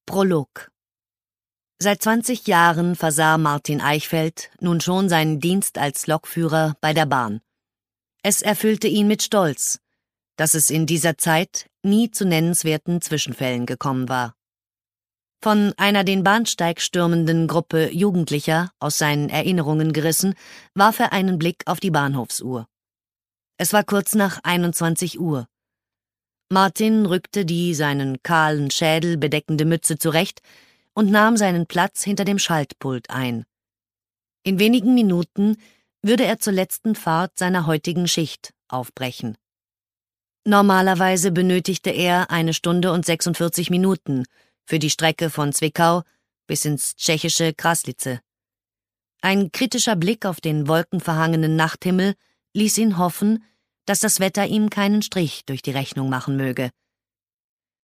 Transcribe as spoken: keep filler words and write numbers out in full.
Prolog. Seit zwanzig Jahren versah Martin Eichfeldt nun schon seinen Dienst als Lokführer bei der Bahn. Es erfüllte ihn mit Stolz, dass es in dieser Zeit nie zu nennenswerten Zwischenfällen gekommen war. Von einer den Bahnsteig stürmenden Gruppe Jugendlicher aus seinen Erinnerungen gerissen, warf er einen Blick auf die Bahnhofsuhr. Es war kurz nach einundzwanzig Uhr. Martin rückte die seinen kahlen Schädel bedeckende Mütze zurecht und nahm seinen Platz hinter dem Schaltpult ein. In wenigen Minuten würde er zur letzten Fahrt seiner heutigen Schicht aufbrechen. Normalerweise benötigte er eine Stunde und sechsundvierzig Minuten für die Strecke von Zwickau bis ins tschechische Kraslice. Ein kritischer Blick auf den wolkenverhangenen Nachthimmel ließ ihn hoffen, dass das Wetter ihm keinen Strich durch die Rechnung machen möge.